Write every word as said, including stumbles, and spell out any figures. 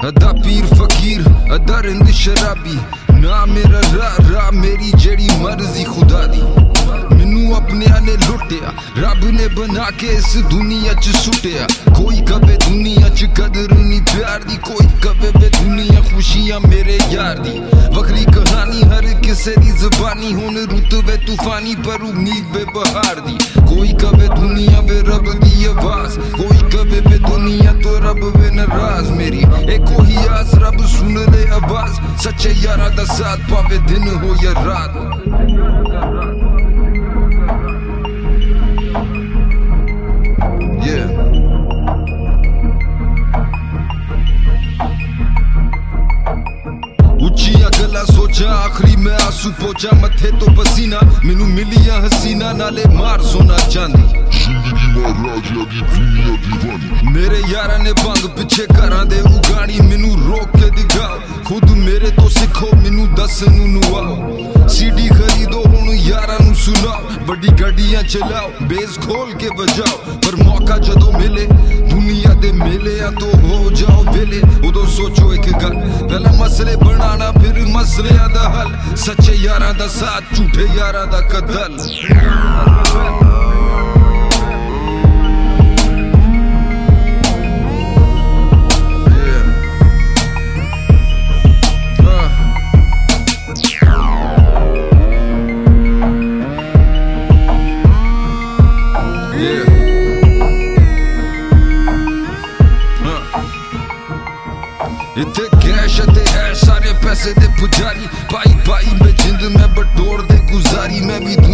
अदा पीर फकीर अदा रिंद शराबी ना मेरा रा रा मेरी जेड़ी मर्जी खुदा दी। मैनू अपने ने लुटिया रब ने बना के इस दुनिया च सुटिया। कोई कवे दुनिया च कदर नहीं प्यार दी, कोई कवे बे दुनिया खुशियां मेरे यार दी। वखरी कहानी हर किसे दी ज़बानी, हुन रुत वे तूफानी पर उम्मीद बे बहार दी। कोई कवे दुनिया वे रब दी आवाज, कोई कवे बे दुनिया तो रब वे नाराज। मेरी एक कोई आस रब सुन ले आवाज, सच्चे यारा दा साथ पावे दिन हो या रात। उचिया गला सोचा आखिरी में आंसू पोचा, मथे तो पसीना मैनू मिलिया हसीना नाले मार सोना चांदी। मेरे यारा ने भंग पिछे घरां दे उगाड़ी, मैनू रोक के दिखाओ खुद मेरे तो सिखो मैनू दस नू नुआओ। सीडी खरीदो हुण यारा नू सुनाओ, बड़ी गड्डियां चलाओ बेस खोल के बजाओ। पर मौका जदों मिले दुनिया दे मेले तो हो जाओ वेले। उदों सोचो एक गल, पहला मसले बनाना फिर मसलियां दा हल। सच्चे यारां दा साथ झूठे यारां दा कतल। इत्थे कैश ते है सारे पैसे दे पुजारी, पाई पाई में जिंद में बटोर दे गुजारी। मैं भी